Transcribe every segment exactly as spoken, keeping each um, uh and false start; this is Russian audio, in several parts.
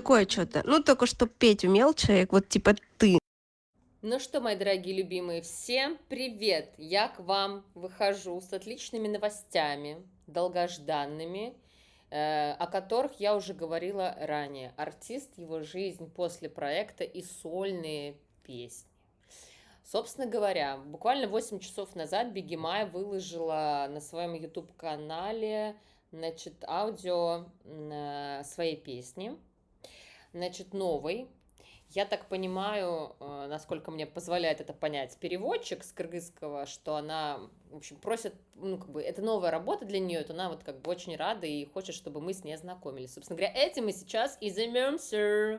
такое что-то. Ну, только что петь умел человек, вот типа ты. Ну что, мои дорогие любимые, всем привет! Я к вам выхожу с отличными новостями, долгожданными, э, о которых я уже говорила ранее. Артист, его жизнь после проекта и сольные песни. Собственно говоря, буквально восемь часов назад Бигги Майя выложила на своем YouTube-канале, значит, аудио э, своей песни, значит, новой. Я так понимаю, э, насколько мне позволяет это понять переводчик с кыргызского, что она, в общем, просит, ну, как бы, это новая работа для нее, то она вот как бы очень рада и хочет, чтобы мы с ней ознакомились. Собственно говоря, этим мы сейчас и займемся.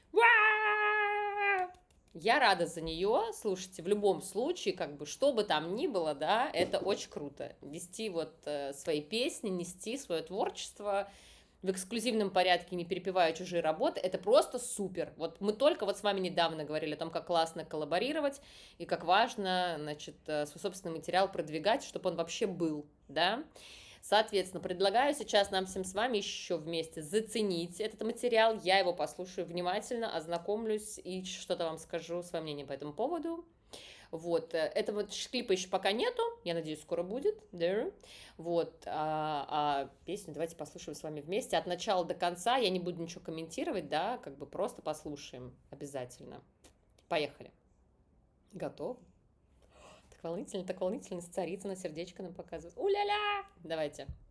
Я рада за нее, слушайте, в любом случае, как бы, что бы там ни было, да, это очень круто. Вести вот э, свои песни, нести свое творчество в эксклюзивном порядке, не перепевая чужие работы, это просто супер. Вот мы только вот с вами недавно говорили о том, как классно коллаборировать и как важно, значит, э, свой собственный материал продвигать, чтобы он вообще был, да. Соответственно, предлагаю сейчас нам всем с вами еще вместе заценить этот материал. Я его послушаю внимательно, ознакомлюсь и что-то вам скажу, свое мнение по этому поводу. Вот, этого клипа еще пока нету, я надеюсь, скоро будет, да, вот, а, а песню давайте послушаем с вами вместе от начала до конца, я не буду ничего комментировать, да, как бы просто послушаем обязательно. Поехали. Готов? Так волнительно, так волнительно, царица на сердечко нам показывает. У-ля-ля! Давайте.